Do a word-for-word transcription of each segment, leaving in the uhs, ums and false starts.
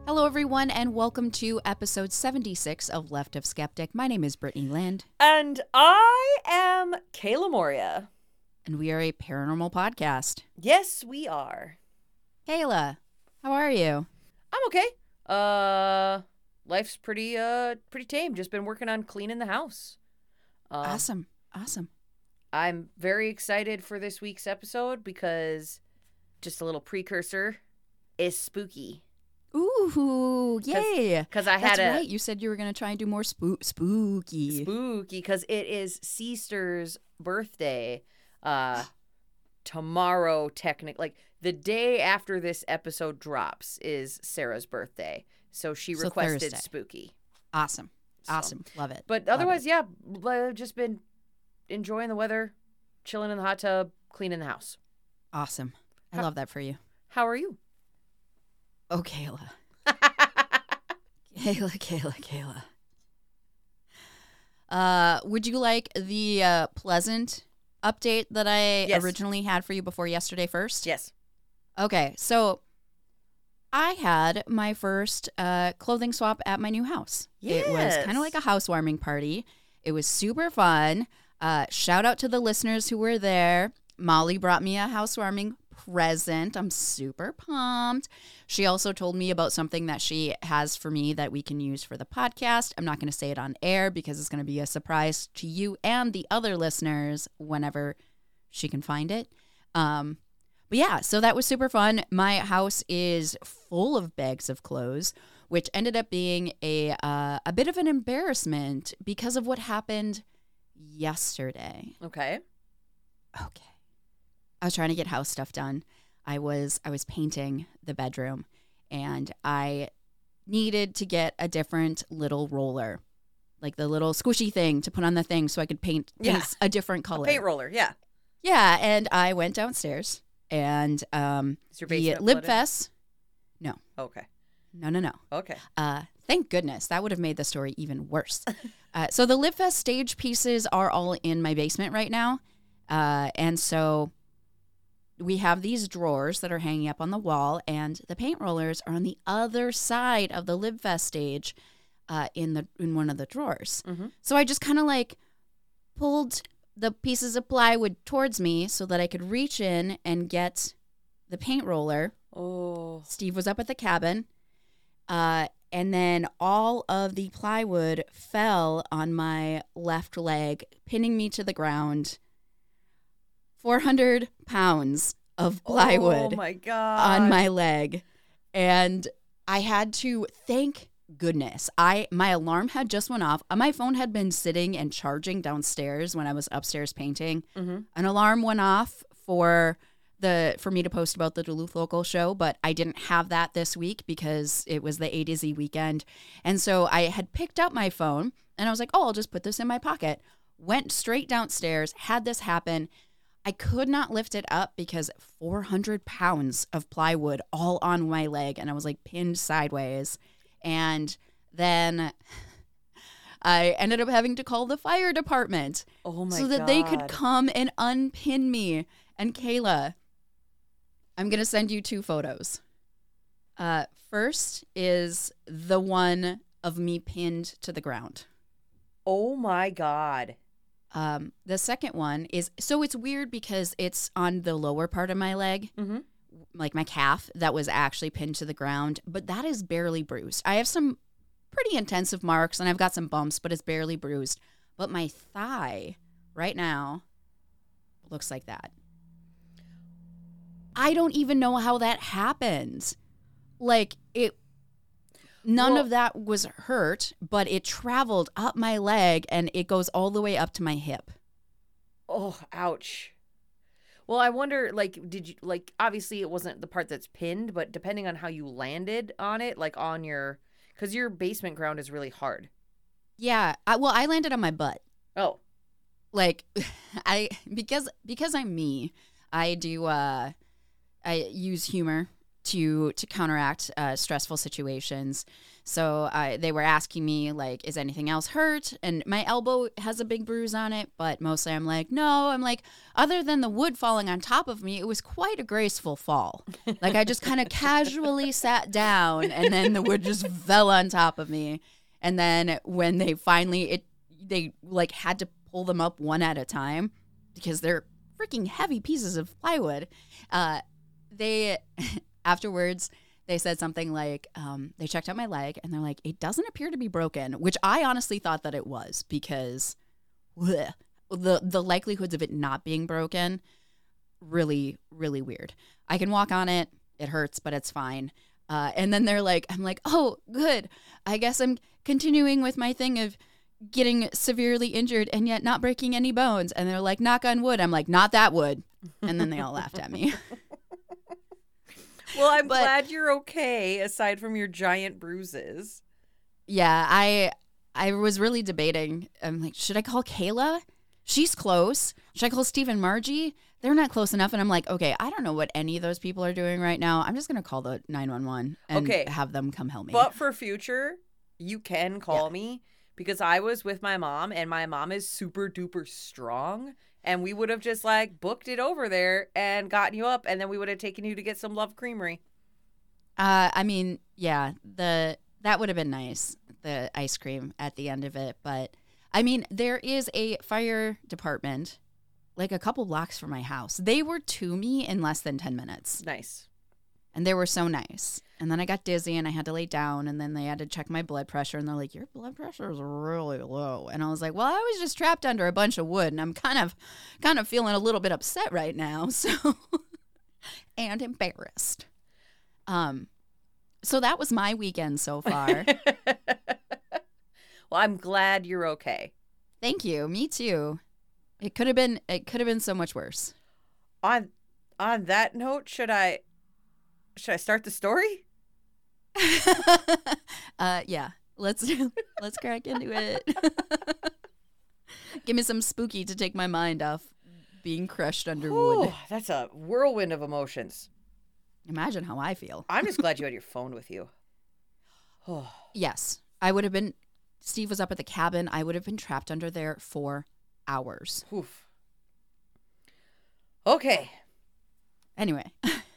Hello, everyone, and welcome to episode seventy-six of Left of Skeptic. My name is Brittany Land. And I am Kayla Moria. And we are a paranormal podcast. Yes, we are. Kayla, how are you? I'm okay. Uh, life's pretty, uh, pretty tame. Just been working on cleaning the house. Uh, awesome. Awesome. I'm very excited for this week's episode because, just a little precursor, is spooky. Ooh, yay. Because I That's had a... right. You said you were going to try and do more spook spooky. Spooky, because it is Sister's birthday uh, tomorrow, technically. Like, the day after this episode drops is Sarah's birthday. So she So requested Thursday. spooky. Awesome. So- Awesome. Love it. But Love otherwise, it. yeah, I've just been enjoying the weather, chilling in the hot tub, cleaning the house. Awesome. I How- love that for you. How are you? Oh, Kayla. Kayla, Kayla, Kayla. Uh, would you like the uh, pleasant update that I Yes. originally had for you before yesterday first? Yes. Okay, so I had my first uh, clothing swap at my new house. It was Yes. kind of like a housewarming party. It was super fun. Uh, shout out to the listeners who were there. Molly brought me a housewarming present. I'm super pumped. She also told me about something that she has for me that we can use for the podcast. I'm not going to say it on air because it's going to be a surprise to you and the other listeners whenever she can find it. Um, but yeah, so that was super fun. My house is full of bags of clothes, which ended up being a uh, a bit of an embarrassment because of what happened yesterday. Okay. Okay. I was trying to get house stuff done. I was I was painting the bedroom, and I needed to get a different little roller, like the little squishy thing to put on the thing so I could paint Yeah. things a different color. A paint roller, yeah. Yeah, and I went downstairs, and um, Is your the basement lib flooded? fest. Okay. No, no, no. Okay. Uh, thank goodness. That would have made the story even worse. uh, so the LibFest stage pieces are all in my basement right now. Uh, and so we have these drawers that are hanging up on the wall, and the paint rollers are on the other side of the LibFest stage uh, in the in one of the drawers. Mm-hmm. So I just kind of like pulled the pieces of plywood towards me so that I could reach in and get the paint roller. Oh. Steve was up at the cabin. Uh, and then all of the plywood fell on my left leg, pinning me to the ground. four hundred pounds of plywood Oh, my God. on my leg. And I had to, thank goodness, I my alarm had just went off. My phone had been sitting and charging downstairs when I was upstairs painting. Mm-hmm. An alarm went off for the for me to post about the Duluth Local show, but I didn't have that this week because it was the A to Z weekend. And so I had picked up my phone and I was like, oh, I'll just put this in my pocket. Went straight downstairs, had this happen. I could not lift it up because four hundred pounds of plywood all on my leg, and I was like pinned sideways. And then I ended up having to call the fire department Oh, my God. so that they could come and unpin me. And Kayla, I'm going to send you two photos. Uh, first is the one of me pinned to the ground. Oh, my God. Um, the second one is, so it's weird because it's on the lower part of my leg, Mm-hmm. like my calf that was actually pinned to the ground, but that is barely bruised. I have some pretty intensive marks and I've got some bumps, but it's barely bruised. But my thigh right now looks like that. I don't even know how that happened. Like it, none Well- of that was hurt, but it traveled up my leg and it goes all the way up to my hip. Oh, ouch. Well, I wonder, like, did you, like, obviously it wasn't the part that's pinned, but depending on how you landed on it, like on your, because your basement ground is really hard. Yeah, I, well, I landed on my butt. Oh, Like, I because because I'm me, I do uh, I use humor to to counteract uh, stressful situations. So uh, they were asking me, like, is anything else hurt? And my elbow has a big bruise on it, but mostly I'm like, no. I'm like, other than the wood falling on top of me, it was quite a graceful fall. Like, I just kind of casually sat down, and then the wood just fell on top of me. And then when they finally, it they, like, had to pull them up one at a time because they're freaking heavy pieces of plywood. Uh, they, afterwards... They said something like, um, they checked out my leg, and they're like, it doesn't appear to be broken, which I honestly thought that it was because bleh, the the likelihoods of it not being broken, really, really weird. I can walk on it. It hurts, but it's fine. Uh, and then they're like, I'm like, oh, good. I guess I'm continuing with my thing of getting severely injured and yet not breaking any bones. And they're like, knock on wood. I'm like, not that wood. And then they all laughed at me. Well, I'm But- glad you're okay, aside from your giant bruises. Yeah, I I was really debating. I'm like, should I call Kayla? She's close. Should I call Steve and Margie? They're not close enough. And I'm like, okay, I don't know what any of those people are doing right now. I'm just going to call the nine one one and Okay. have them come help me. But for future, you can call Yeah. me because I was with my mom, and my mom is super duper strong. And we would have just like booked it over there and gotten you up, and then we would have taken you to get some Love Creamery. Uh, I mean, yeah, the that would have been nice, the ice cream at the end of it. But I mean, there is a fire department like a couple blocks from my house. They were to me in less than ten minutes, Nice. and they were so nice. And then I got dizzy and I had to lay down, and then they had to check my blood pressure, and they're like, your blood pressure is really low. And I was like, well, I was just trapped under a bunch of wood, and I'm kind of kind of feeling a little bit upset right now. So and embarrassed. Um so that was my weekend so far. Well, I'm glad you're okay. Thank you. Me too. It could have been it could have been so much worse. On on that note, should I should I start the story? uh yeah. Let's let's crack into it. Give me some spooky to take my mind off being crushed under wood. Whew, that's a whirlwind of emotions. Imagine how I feel. I'm just glad you had your phone with you. Oh, Yes. I would have been Steve was up at the cabin. I would have been trapped under there for hours. oof. Okay. Anyway.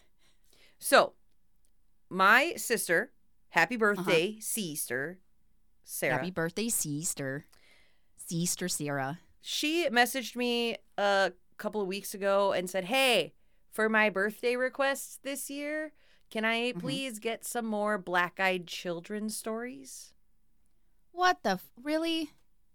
So, my sister, happy birthday, sister, Sarah. Happy birthday, sister. Sister Sarah. She messaged me a couple of weeks ago and said, hey, for my birthday requests this year, can I Mhm. please get some more Black-Eyed Children stories? What the f- really?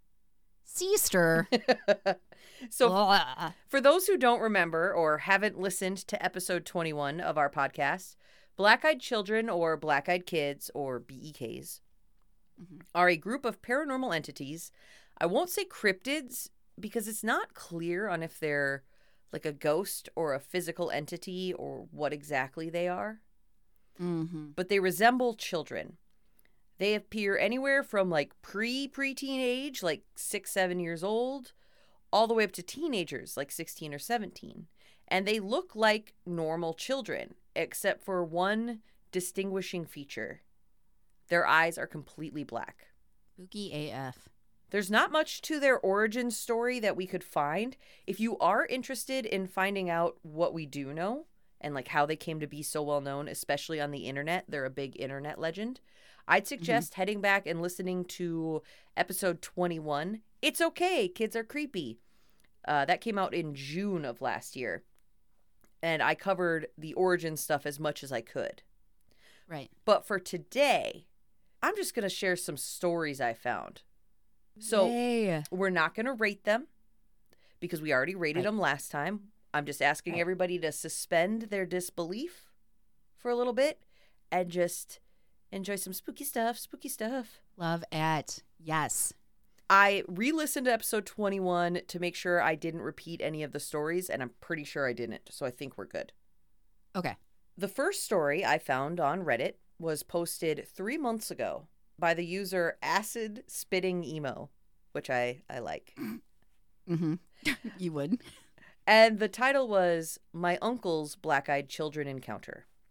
Sister. So, Blah. for those who don't remember or haven't listened to episode twenty-one of our podcast, Black-Eyed Children or Black-Eyed Kids or B E Ks Mhm. are a group of paranormal entities. I won't say cryptids because it's not clear on if they're like a ghost or a physical entity or what exactly they are, Mm-hmm. but they resemble children. They appear anywhere from like pre-preteen age, like six, seven years old, all the way up to teenagers, like sixteen or seventeen. And they look like normal children, except for one distinguishing feature. Their eyes are completely black. Spooky A F. There's not much to their origin story that we could find. If you are interested in finding out what we do know and like how they came to be so well known, especially on the internet, they're a big internet legend, I'd suggest heading back and listening to episode twenty-one. It's okay, kids are creepy. Uh, that came out in June of last year. And I covered the origin stuff as much as I could. Right. But for today, I'm just going to share some stories I found. So Yay. we're not going to rate them because we already rated Right. them last time. I'm just asking Right. everybody to suspend their disbelief for a little bit and just enjoy some spooky stuff, spooky stuff. Love it. Yes. I re-listened to episode twenty-one to make sure I didn't repeat any of the stories, and I'm pretty sure I didn't, so I think we're good. Okay. The first story I found on Reddit was posted three months ago by the user Acid Spitting Emo, which I, I like. Mm-hmm. You would. And the title was My Uncle's Black-Eyed Children Encounter.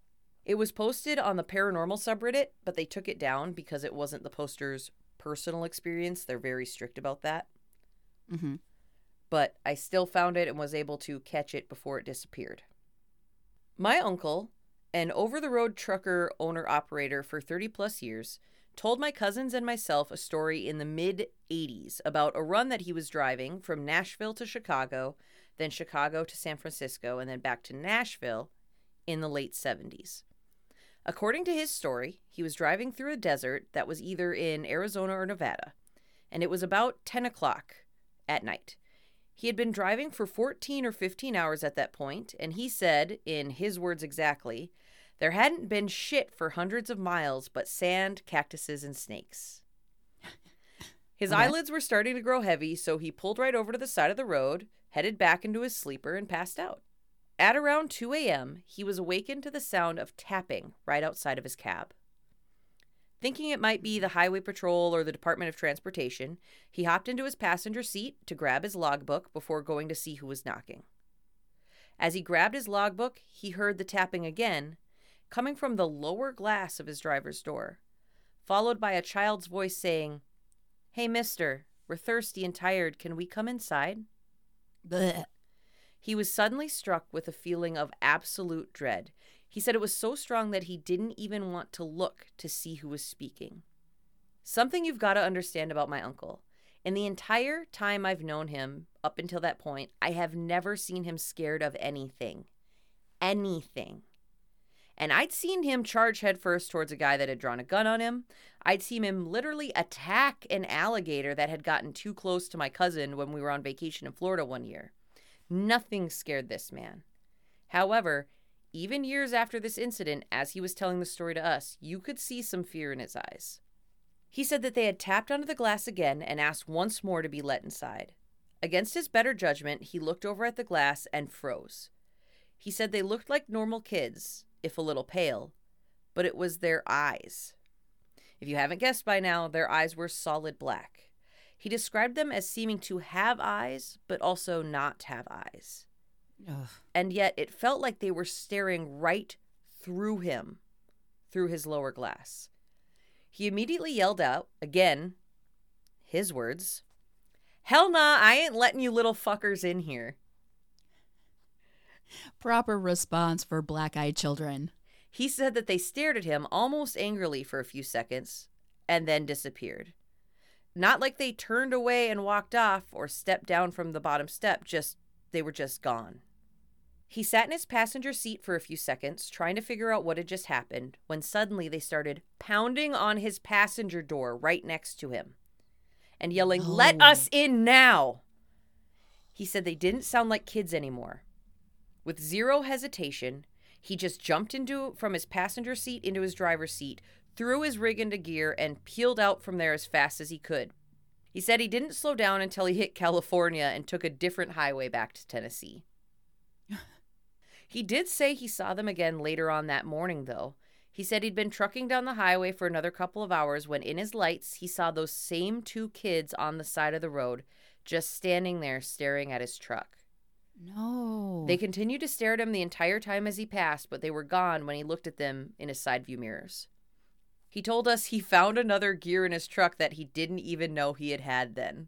It was posted on the paranormal subreddit, but they took it down because it wasn't the poster's personal experience. They're very strict about that. Mm-hmm. But I still found it and was able to catch it before it disappeared. My uncle, an over-the-road trucker owner-operator for thirty plus years, told my cousins and myself a story in the mid-eighties about a run that he was driving from Nashville to Chicago, then Chicago to San Francisco, and then back to Nashville in the late seventies. According to his story, he was driving through a desert that was either in Arizona or Nevada, and it was about ten o'clock at night. He had been driving for fourteen or fifteen hours at that point, and he said, in his words exactly, there hadn't been shit for hundreds of miles but sand, cactuses, and snakes. His Okay. eyelids were starting to grow heavy, so he pulled right over to the side of the road, headed back into his sleeper, and passed out. At around two a.m., he was awakened to the sound of tapping right outside of his cab. Thinking it might be the Highway Patrol or the Department of Transportation, he hopped into his passenger seat to grab his logbook before going to see who was knocking. As he grabbed his logbook, he heard the tapping again, coming from the lower glass of his driver's door, followed by a child's voice saying, "Hey, mister, we're thirsty and tired. Can we come inside?" Blech. He was suddenly struck with a feeling of absolute dread. He said it was so strong that he didn't even want to look to see who was speaking. Something you've got to understand about my uncle. In the entire time I've known him, up until that point, I have never seen him scared of anything. Anything. And I'd seen him charge headfirst towards a guy that had drawn a gun on him. I'd seen him literally attack an alligator that had gotten too close to my cousin when we were on vacation in Florida one year. Nothing scared this man. However, even years after this incident, as he was telling the story to us, you could see some fear in his eyes. He said that they had tapped onto the glass again and asked once more to be let inside. Against his better judgment, he looked over at the glass and froze. He said they looked like normal kids, if a little pale, but it was their eyes. If you haven't guessed by now, their eyes were solid black. He described them as seeming to have eyes, but also not have eyes. Ugh. And yet it felt like they were staring right through him, through his lower glass. He immediately yelled out, again, his words, "Hell nah, I ain't letting you little fuckers in here." Proper response for black-eyed children. He said that they stared at him almost angrily for a few seconds and then disappeared. Not like they turned away and walked off or stepped down from the bottom step, just they were just gone. He sat in his passenger seat for a few seconds, trying to figure out what had just happened, when suddenly they started pounding on his passenger door right next to him and yelling, No. "Let us in now!" He said they didn't sound like kids anymore. With zero hesitation, he just jumped into from his passenger seat into his driver's seat, threw his rig into gear, and peeled out from there as fast as he could. He said he didn't slow down until he hit California and took a different highway back to Tennessee. He did say he saw them again later on that morning, though. He said he'd been trucking down the highway for another couple of hours when in his lights he saw those same two kids on the side of the road, just standing there staring at his truck. No. They continued to stare at him the entire time as he passed, but they were gone when he looked at them in his side view mirrors. He told us he found another gear in his truck that he didn't even know he had had then.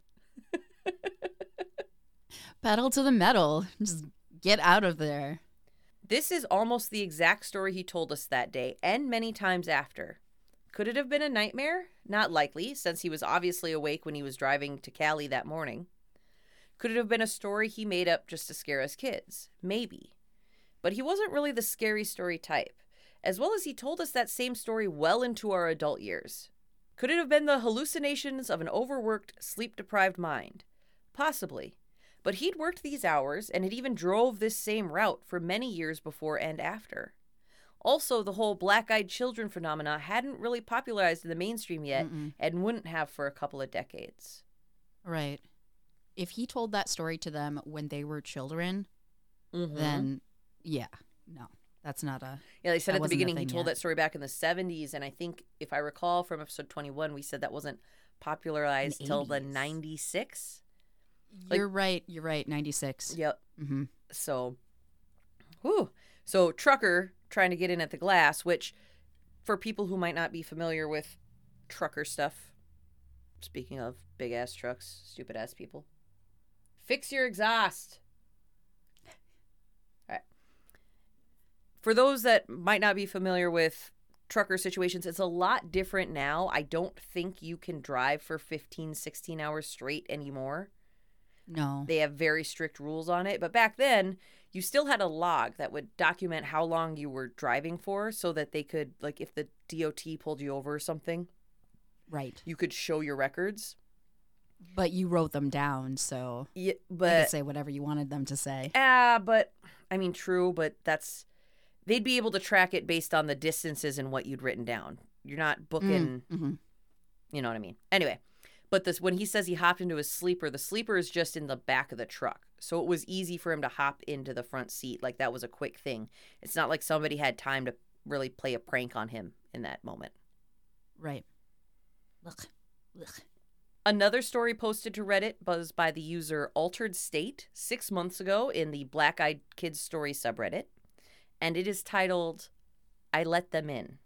Pedal to the metal. Just get out of there. This is almost the exact story he told us that day, and many times after. Could it have been a nightmare? Not likely, since he was obviously awake when he was driving to Cali that morning. Could it have been a story he made up just to scare us kids? Maybe. But he wasn't really the scary story type, as well as he told us that same story well into our adult years. Could it have been the hallucinations of an overworked, sleep-deprived mind? Possibly. But he'd worked these hours and had even drove this same route for many years before and after. Also, the whole black-eyed children phenomena hadn't really popularized in the mainstream yet Mm-mm. and wouldn't have for a couple of decades. Right. If he told that story to them when they were children, Mm-hmm. then yeah, no, that's not a. Yeah, they said that at the wasn't a beginning he thing told yet. that story back in the seventies, and I think, if I recall from episode twenty-one, we said that wasn't popularized till the eighties. ninety-six. Like- You're right. You're right. ninety-six. Yep. Mm-hmm. So, whew. So, trucker trying to get in at the glass, which for people who might not be familiar with trucker stuff, speaking of big ass trucks, stupid ass people, fix your exhaust. All right. For those that might not be familiar with trucker situations, it's a lot different now. I don't think you can drive for fifteen, sixteen hours straight anymore. No. They have very strict rules on it. But back then, you still had a log that would document how long you were driving for so that they could, like, if the D O T pulled you over or something, right, you could show your records. But you wrote them down, so yeah, you but could say whatever you wanted them to say. Ah, uh, but I mean, true, but that's they'd be able to track it based on the distances and what you'd written down. You're not booking, Mm, mm-hmm. you know what I mean? Anyway, but this when he says he hopped into his sleeper, the sleeper is just in the back of the truck. So it was easy for him to hop into the front seat. Like, that was a quick thing. It's not like somebody had time to really play a prank on him in that moment. Right. Ugh. Ugh. Another story posted to Reddit was by the user Altered State six months ago in the Black Eyed Kids Story subreddit. And it is titled, I Let Them In.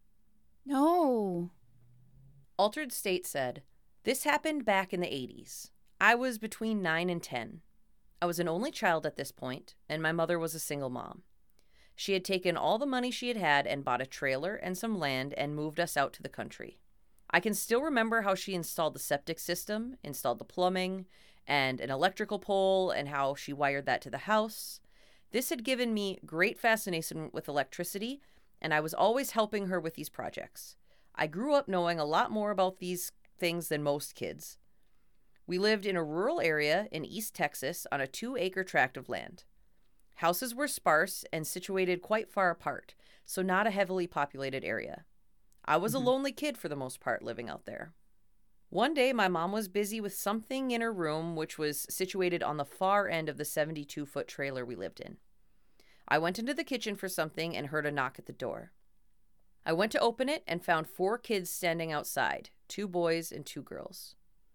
No. Altered State said, this happened back in the eighties. I was between nine and ten. I was an only child at this point, and my mother was a single mom. She had taken all the money she had had and bought a trailer and some land and moved us out to the country. I can still remember how she installed the septic system, installed the plumbing, and an electrical pole, and how she wired that to the house. This had given me great fascination with electricity, and I was always helping her with these projects. I grew up knowing a lot more about these things than most kids. We lived in a rural area in East Texas on a two-acre tract of land. Houses were sparse and situated quite far apart, so not a heavily populated area. I was mm-hmm. a lonely kid for the most part living out there. One day, my mom was busy with something in her room, which was situated on the far end of the seventy-two foot trailer we lived in. I went into the kitchen for something and heard a knock at the door. I went to open it and found four kids standing outside, two boys and two girls.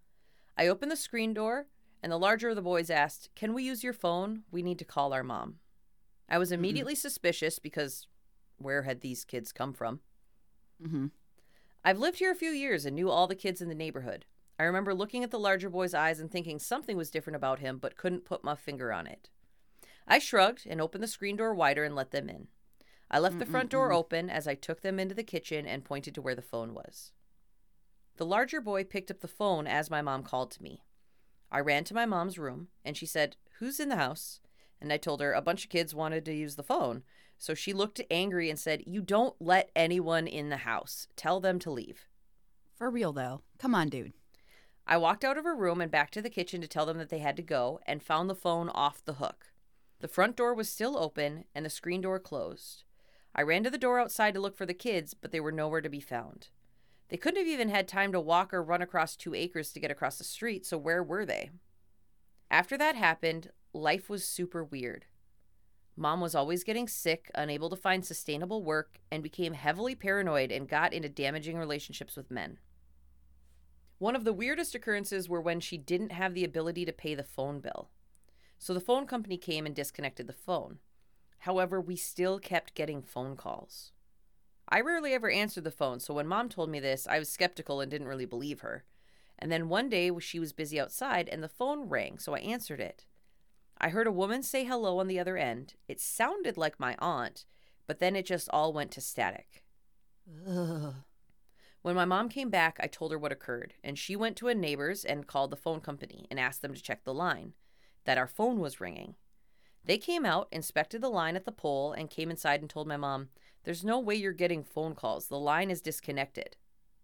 I opened the screen door, and the larger of the boys asked, "Can we use your phone? We need to call our mom." I was immediately mm-hmm. suspicious because where had these kids come from? Mm-hmm. I've lived here a few years and knew all the kids in the neighborhood. I remember looking at the larger boy's eyes and thinking something was different about him, but couldn't put my finger on it. I shrugged and opened the screen door wider and let them in. I left Mm-mm-mm. the front door open as I took them into the kitchen and pointed to where the phone was. The larger boy picked up the phone as my mom called to me. I ran to my mom's room, and she said, "Who's in the house?" And I told her a bunch of kids wanted to use the phone. So she looked angry and said, "You don't let anyone in the house. Tell them to leave." For real, though. Come on, dude. I walked out of her room and back to the kitchen to tell them that they had to go and found the phone off the hook. The front door was still open and the screen door closed. I ran to the door outside to look for the kids, but they were nowhere to be found. They couldn't have even had time to walk or run across two acres to get across the street, so where were they? After that happened, life was super weird. Mom was always getting sick, unable to find sustainable work, and became heavily paranoid and got into damaging relationships with men. One of the weirdest occurrences were when she didn't have the ability to pay the phone bill. So the phone company came and disconnected the phone. However, we still kept getting phone calls. I rarely ever answered the phone, so when Mom told me this, I was skeptical and didn't really believe her. And then one day she was busy outside and the phone rang, so I answered it. I heard a woman say hello on the other end. It sounded like my aunt, but then it just all went to static. Ugh. When my mom came back, I told her what occurred, and she went to a neighbor's and called the phone company and asked them to check the line, that our phone was ringing. They came out, inspected the line at the pole, and came inside and told my mom, "There's no way you're getting phone calls. The line is disconnected."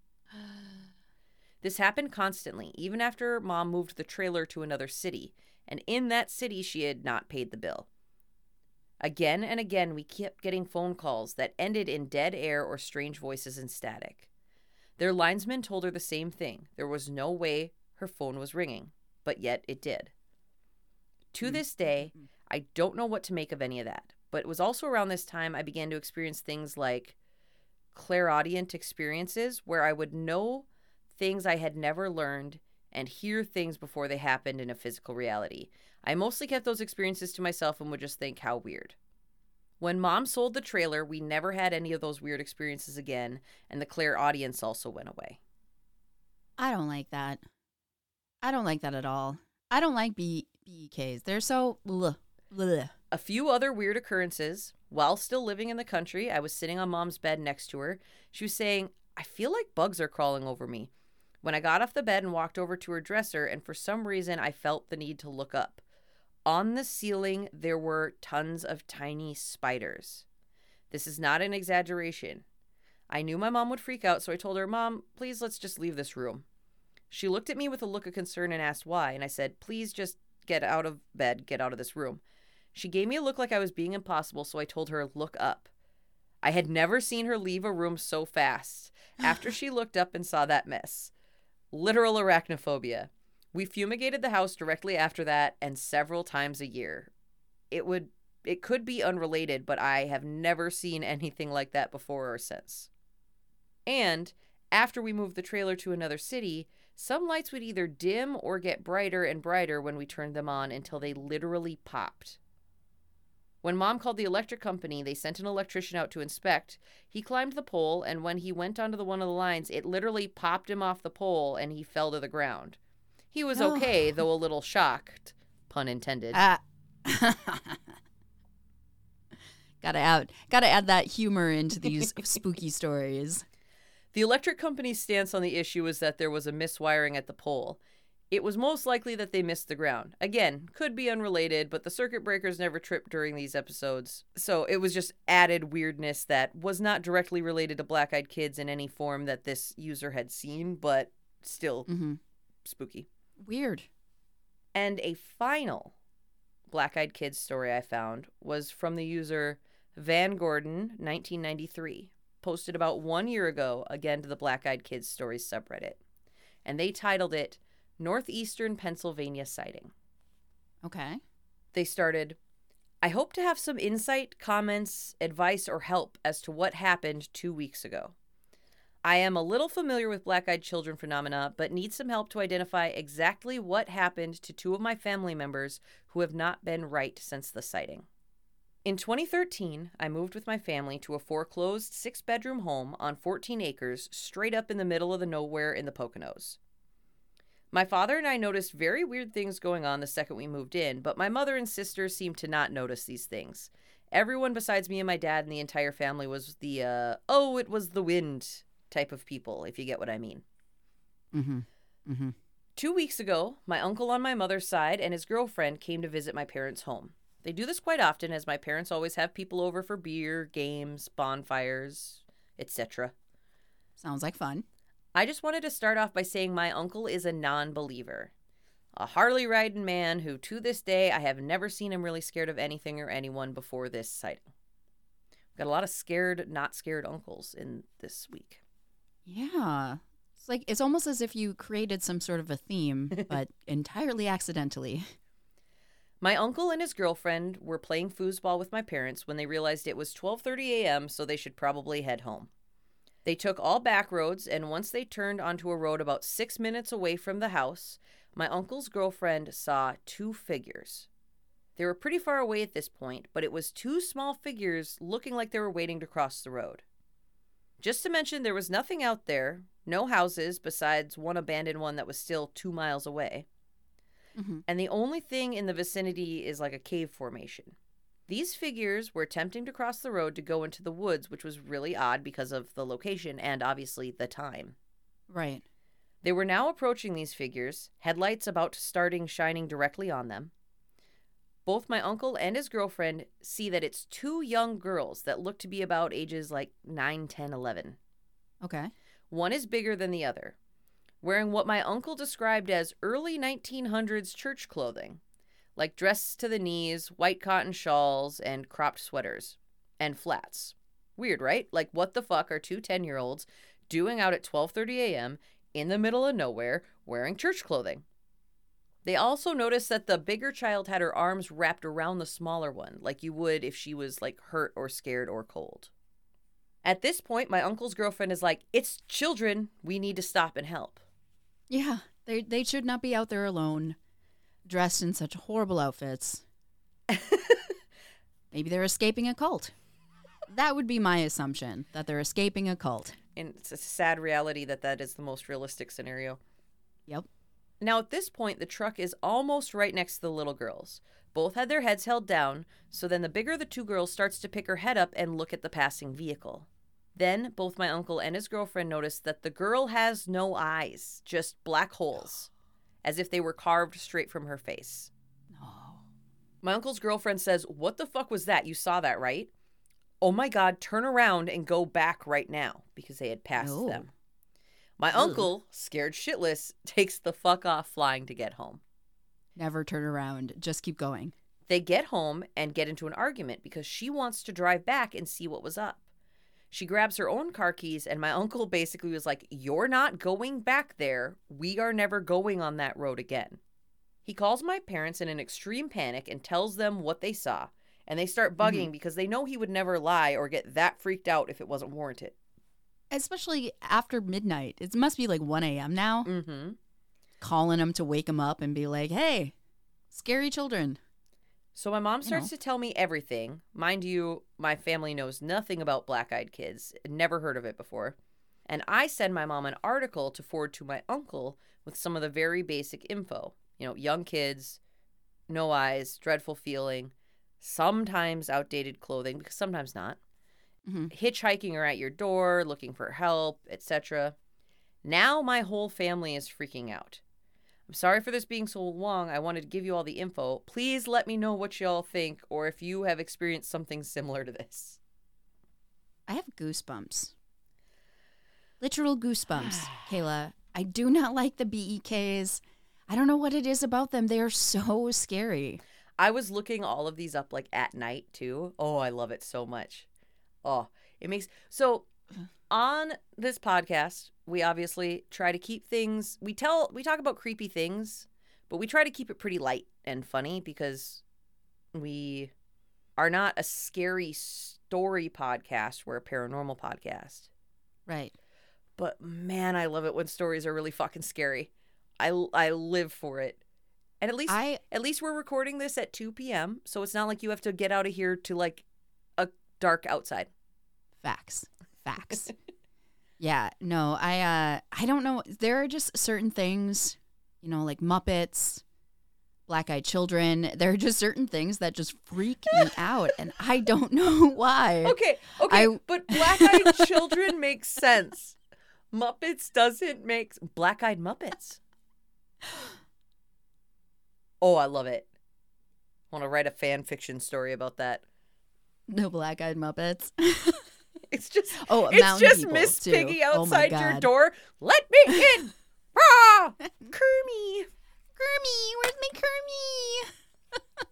This happened constantly, even after Mom moved the trailer to another city, and in that city she had not paid the bill. Again and again we kept getting phone calls that ended in dead air or strange voices and static. Their linesman told her the same thing. There was no way her phone was ringing, but yet it did. To this day, I don't know what to make of any of that, but it was also around this time I began to experience things like clairaudient experiences where I would know things I had never learned and hear things before they happened in a physical reality. I mostly kept those experiences to myself and would just think, how weird. When Mom sold the trailer, we never had any of those weird experiences again, and the Claire audience also went away. I don't like that. I don't like that at all. I don't like B- BEKs. They're so... Bleh, bleh. A few other weird occurrences. While still living in the country, I was sitting on Mom's bed next to her. She was saying, I feel like bugs are crawling over me. When I got off the bed and walked over to her dresser, and for some reason I felt the need to look up. On the ceiling, there were tons of tiny spiders. This is not an exaggeration. I knew my mom would freak out, so I told her, Mom, please let's just leave this room. She looked at me with a look of concern and asked why, and I said, please just get out of bed, get out of this room. She gave me a look like I was being impossible, so I told her, look up. I had never seen her leave a room so fast after she looked up and saw that mess. Literal arachnophobia. We fumigated the house directly after that and several times a year. It would, it could be unrelated, but I have never seen anything like that before or since. And after we moved the trailer to another city, some lights would either dim or get brighter and brighter when we turned them on until they literally popped. When Mom called the electric company, they sent an electrician out to inspect. He climbed the pole, and when he went onto the one of the lines, it literally popped him off the pole and he fell to the ground. He was okay, oh. though a little shocked, pun intended. Uh, gotta add, gotta add that humor into these spooky stories. The electric company's stance on the issue was that there was a miswiring at the pole. It was most likely that they missed the ground. Again, could be unrelated, but the circuit breakers never tripped during these episodes. So it was just added weirdness that was not directly related to Black Eyed Kids in any form that this user had seen, but still mm-hmm. spooky. Weird. And a final Black Eyed Kids story I found was from the user Van Gordon, nineteen ninety-three, posted about one year ago, again to the Black Eyed Kids Stories subreddit. And they titled it, Northeastern Pennsylvania Sighting. Okay. They started, I hope to have some insight, comments, advice, or help as to what happened two weeks ago. I am a little familiar with black-eyed children phenomena, but need some help to identify exactly what happened to two of my family members who have not been right since the sighting. In twenty thirteen, I moved with my family to a foreclosed six-bedroom home on fourteen acres straight up in the middle of the nowhere in the Poconos. My father and I noticed very weird things going on the second we moved in, but my mother and sister seemed to not notice these things. Everyone besides me and my dad and the entire family was the, uh, oh, it was the wind type of people, if you get what I mean. Mm-hmm. Mm-hmm. Two weeks ago, my uncle on my mother's side and his girlfriend came to visit my parents' home. They do this quite often, as my parents always have people over for beer, games, bonfires, et cetera. Sounds like fun. I just wanted to start off by saying my uncle is a non-believer. A Harley-riding man who, to this day, I have never seen him really scared of anything or anyone before this sighting. Got a lot of scared, not scared uncles in this week. Yeah. It's like, it's almost as if you created some sort of a theme, but entirely accidentally. My uncle and his girlfriend were playing foosball with my parents when they realized it was twelve thirty a.m., so they should probably head home. They took all back roads, and once they turned onto a road about six minutes away from the house, my uncle's girlfriend saw two figures. They were pretty far away at this point, but it was two small figures looking like they were waiting to cross the road. Just to mention, there was nothing out there, no houses besides one abandoned one that was still two miles away. Mm-hmm. And the only thing in the vicinity is like a cave formation. These figures were attempting to cross the road to go into the woods, which was really odd because of the location and obviously the time. Right. They were now approaching these figures, headlights about starting shining directly on them. Both my uncle and his girlfriend see that it's two young girls that look to be about ages like nine, ten, eleven. Okay. One is bigger than the other, wearing what my uncle described as early nineteen hundreds church clothing, like dress to the knees, white cotton shawls, and cropped sweaters, and flats. Weird, right? Like, what the fuck are two ten-year-olds doing out at twelve thirty a.m. in the middle of nowhere wearing church clothing? They also noticed that the bigger child had her arms wrapped around the smaller one, like you would if she was, like, hurt or scared or cold. At this point, my uncle's girlfriend is like, it's children. We need to stop and help. Yeah, they they should not be out there alone, dressed in such horrible outfits. Maybe they're escaping a cult. That would be my assumption, that they're escaping a cult. And it's a sad reality that that is the most realistic scenario. Yep. Now, at this point, the truck is almost right next to the little girls. Both had their heads held down, so then the bigger of the two girls starts to pick her head up and look at the passing vehicle. Then, both my uncle and his girlfriend notice that the girl has no eyes, just black holes, as if they were carved straight from her face. No. My uncle's girlfriend says, "What the fuck was that? You saw that, right? Oh my God, turn around and go back right now," because they had passed No. them. My Ugh. uncle, scared shitless, takes the fuck off flying to get home. Never turn around. Just keep going. They get home and get into an argument because she wants to drive back and see what was up. She grabs her own car keys, and my uncle basically was like, "You're not going back there. We are never going on that road again." He calls my parents in an extreme panic and tells them what they saw, and they start bugging Mm-hmm. because they know he would never lie or get that freaked out if it wasn't warranted. Especially after midnight. It must be like one a.m. now. Mm-hmm. Calling them to wake them up and be like, hey, scary children. So my mom You starts know. to tell me everything. Mind you, my family knows nothing about black-eyed kids. Never heard of it before. And I send my mom an article to forward to my uncle with some of the very basic info. You know, young kids, no eyes, dreadful feeling, sometimes outdated clothing, because sometimes not. Mm-hmm. Hitchhiking are at your door, looking for help, et cetera. Now my whole family is freaking out. I'm sorry for this being so long. I wanted to give you all the info. Please let me know what y'all think or if you have experienced something similar to this. I have goosebumps. Literal goosebumps, Kayla. I do not like the B E Ks. I don't know what it is about them. They are so scary. I was looking all of these up like at night too. Oh, I love it so much. Oh, it makes so on this podcast, we obviously try to keep things we tell we talk about creepy things, but we try to keep it pretty light and funny because we are not a scary story podcast. We're a paranormal podcast. Right. But man, I love it when stories are really fucking scary. I, I live for it. And at least I at least we're recording this at two p.m. So it's not like you have to get out of here to like a dark outside. Facts. Facts. Yeah, no, I uh I don't know. There are just certain things, you know, like Muppets, Black-Eyed Children. There are just certain things that just freak me out, and I don't know why. Okay, okay, I- but Black-Eyed Children makes sense. Muppets doesn't make Black-Eyed Muppets. Oh, I love it. I want to write a fan fiction story about that. No Black-Eyed Muppets. It's just Oh, it's mountain just people, Miss too. Piggy Oh my outside your God. door. Let me in. Rah! Kermie. Kermie, where's my Kermie?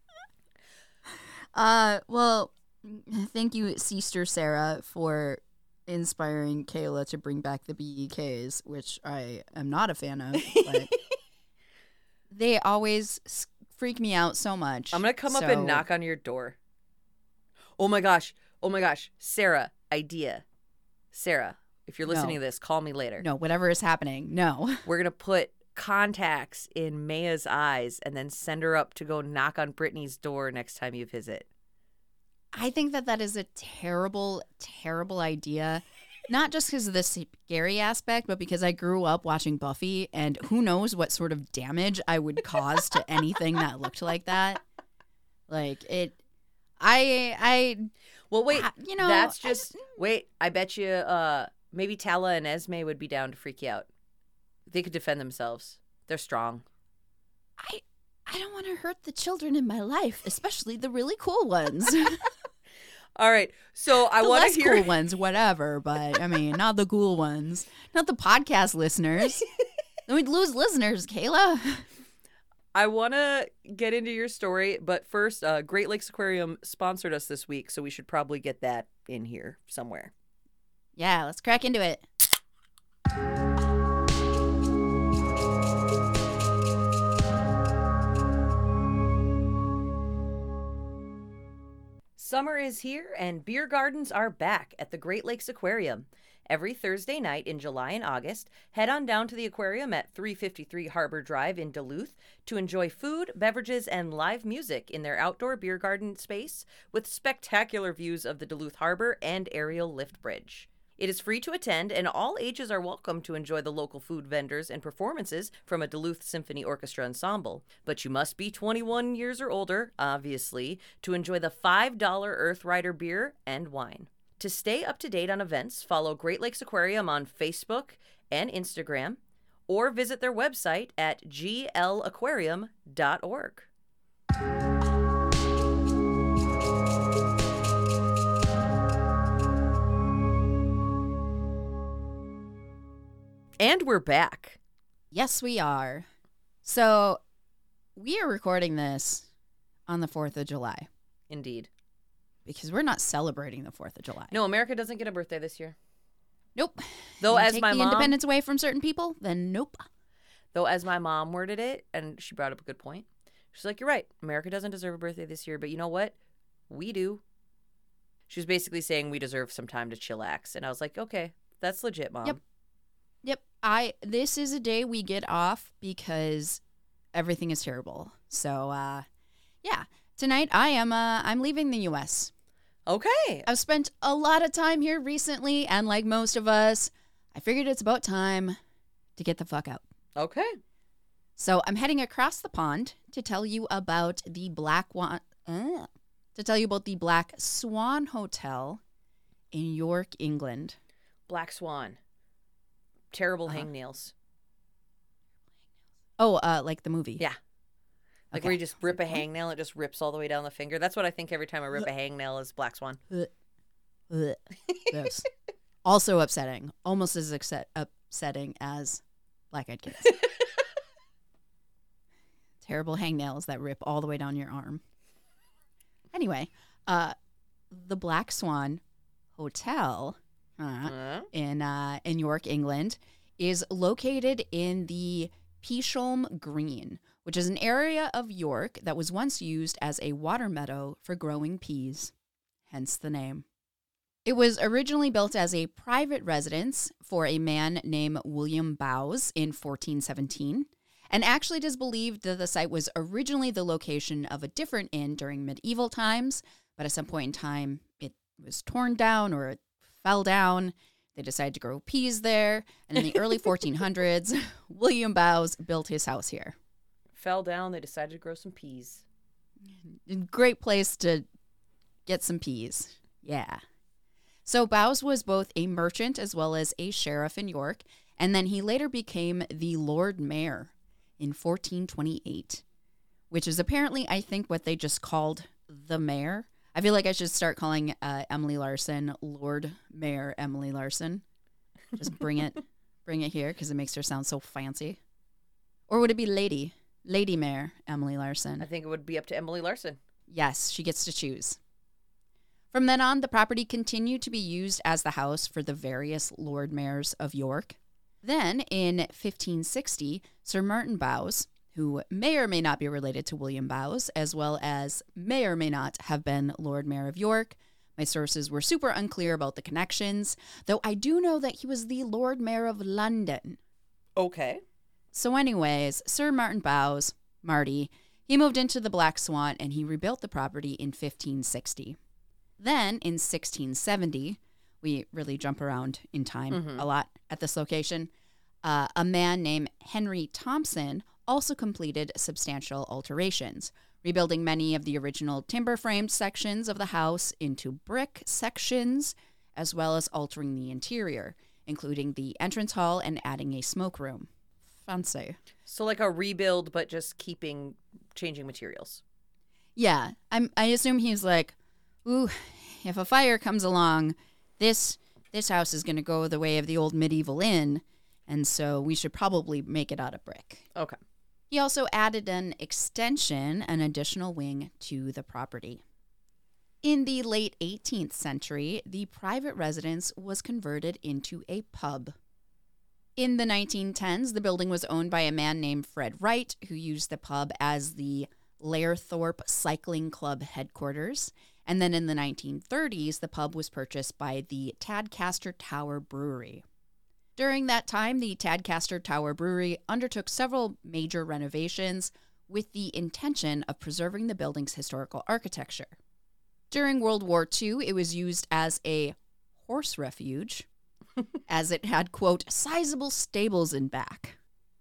uh, well, thank you, Sister Sarah, for inspiring Kayla to bring back the B E Ks, which I am not a fan of, but they always s- freak me out so much. I'm going to come up So- and knock on your door. Oh my gosh. Oh my gosh. Sarah, idea. Sarah, if you're listening No. to this, call me later. No, whatever is happening, no. We're going to put contacts in Maya's eyes and then send her up to go knock on Brittany's door next time you visit. I think that that is a terrible, terrible idea. Not just because of the scary aspect, but because I grew up watching Buffy, and who knows what sort of damage I would cause to anything that looked like that. Like it, I, I, Well, wait. I- you know, that's I just wait. I bet you, uh, maybe Tala and Esme would be down to freak you out. They could defend themselves. They're strong. I, I don't want to hurt the children in my life, especially the really cool ones. All right. So I the want less to hear. cool ones, whatever. But I mean, not the cool ones, not the podcast listeners. Then we'd lose listeners, Kayla. I want to get into your story, but first, uh, Great Lakes Aquarium sponsored us this week, so we should probably get that in here somewhere. Yeah, let's crack into it. Summer is here, and beer gardens are back at the Great Lakes Aquarium. Every Thursday night in July and August, head on down to the aquarium at three fifty-three Harbor Drive in Duluth to enjoy food, beverages, and live music in their outdoor beer garden space with spectacular views of the Duluth Harbor and aerial lift bridge. It is free to attend, and all ages are welcome to enjoy the local food vendors and performances from a Duluth Symphony Orchestra ensemble. But you must be twenty-one years or older, obviously, to enjoy the five dollar Earth Rider beer and wine. To stay up to date on events, follow Great Lakes Aquarium on Facebook and Instagram, or visit their website at g l aquarium dot org. And we're back. Yes, we are. So we are recording this on the fourth of July. Indeed. Because we're not celebrating the fourth of July. No, America doesn't get a birthday this year. Nope. Though You as take my the mom, independence away from certain people, then nope. though as my mom worded it, and she brought up a good point. She's like, you're right. America doesn't deserve a birthday this year, but you know what? We do. She was basically saying we deserve some time to chillax. And I was like, okay, that's legit, Mom. Yep. Yep. I this is a day we get off because everything is terrible. So uh yeah. Tonight I am uh I'm leaving the U S. Okay. I've spent a lot of time here recently, and like most of us, I figured it's about time to get the fuck out. Okay. So I'm heading across the pond to tell you about the Black Wa- uh, to tell you about the Black Swan Hotel in York, England. Black Swan. Terrible Uh-huh. hangnails. Oh, uh, like the movie. Yeah. Like Okay. where you just rip a hangnail, it just rips all the way down the finger. That's what I think every time I rip a hangnail is Black Swan. Ugh. Gross. Also upsetting. Almost as upset- upsetting as Black Eyed Kids. Terrible hangnails that rip all the way down your arm. Anyway, uh, the Black Swan Hotel uh, Uh, in uh, in York, England, is located in the Peashholm Green, which is an area of York that was once used as a water meadow for growing peas, hence the name. It was originally built as a private residence for a man named William Bowes in fourteen seventeen, and actually it is believed that the site was originally the location of a different inn during medieval times, but at some point in time it was torn down or it fell down. They decided to grow peas there, and in the early fourteen hundreds, William Bowes built his house here. fell down, they decided to grow some peas. Great place to get some peas. Yeah. So Bowes was both a merchant as well as a sheriff in York, and then he later became the Lord Mayor in fourteen twenty-eight, which is apparently, I think, what they just called the mayor. I feel like I should start calling uh, Emily Larson Lord Mayor Emily Larson. Just bring it, bring it here because it makes her sound so fancy. Or would it be Lady? Lady Mayor Emily Larson. I think it would be up to Emily Larson. Yes, she gets to choose. From then on, the property continued to be used as the house for the various Lord Mayors of York. Then, in fifteen sixty, Sir Martin Bowes, who may or may not be related to William Bowes, as well as may or may not have been Lord Mayor of York. My sources were super unclear about the connections, though I do know that he was the Lord Mayor of London. Okay. So anyways, Sir Martin Bowes, Marty, he moved into the Black Swan and he rebuilt the property in fifteen sixty. Then in sixteen seventy, we really jump around in time Mhm. a lot at this location, uh, a man named Henry Thompson also completed substantial alterations, rebuilding many of the original timber-framed sections of the house into brick sections, as well as altering the interior, including the entrance hall and adding a smoke room. Fancy. So like a rebuild, but just keeping, changing materials. Yeah, I'm, I assume he's like, ooh, if a fire comes along, this this house is going to go the way of the old medieval inn, and so we should probably make it out of brick. Okay. He also added an extension, an additional wing to the property. In the late eighteenth century, the private residence was converted into a pub. In the nineteen tens, the building was owned by a man named Fred Wright, who used the pub as the Lairthorpe Cycling Club headquarters. And then in the nineteen thirties, the pub was purchased by the Tadcaster Tower Brewery. During that time, the Tadcaster Tower Brewery undertook several major renovations with the intention of preserving the building's historical architecture. During World War Two, it was used as a horse refuge, as it had, quote, sizable stables in back.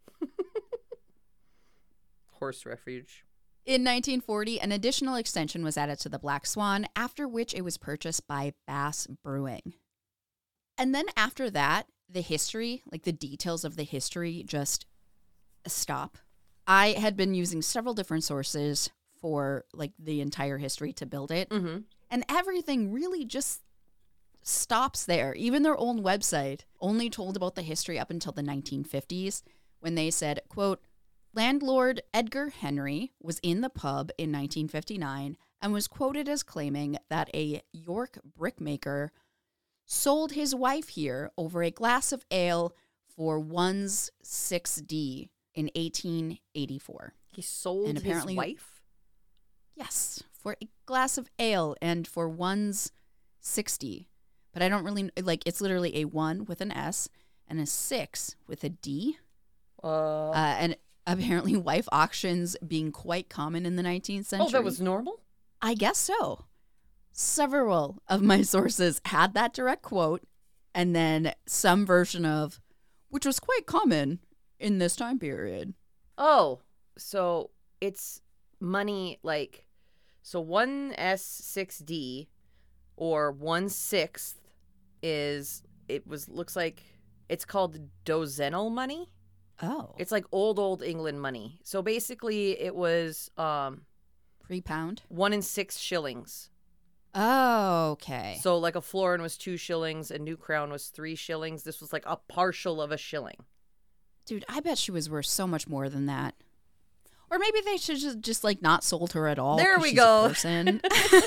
Horse refuge. In nineteen forty, an additional extension was added to the Black Swan, after which it was purchased by Bass Brewing. And then after that, the history, like the details of the history, just stop. I had been using several different sources for like the entire history to build it. Mm-hmm. And everything really just stops there. Even their own website only told about the history up until the nineteen fifties, when they said, quote, landlord Edgar Henry was in the pub in nineteen fifty-nine and was quoted as claiming that a York brickmaker sold his wife here over a glass of ale for one's six D in eighteen eighty-four. He sold and apparently, his wife? Yes, for a glass of ale and for one's sixty. But I don't really, like, it's literally a one with an S and a six with a D. Uh, uh, and apparently wife auctions being quite common in the nineteenth century. Oh, that was normal? I guess so. Several of my sources had that direct quote, and then some version of, which was quite common in this time period. Oh, so it's money like, so one S six D or one sixth is, it was, looks like, it's called dozenal money. Oh. It's like old, old England money. So basically it was um, pre-pound? One in six shillings. Oh, okay. So like a florin was two shillings, a new crown was three shillings. This was like a partial of a shilling. Dude, I bet she was worth so much more than that. Or maybe they should just, just like not sold her at all. There 'cause we she's go. A person.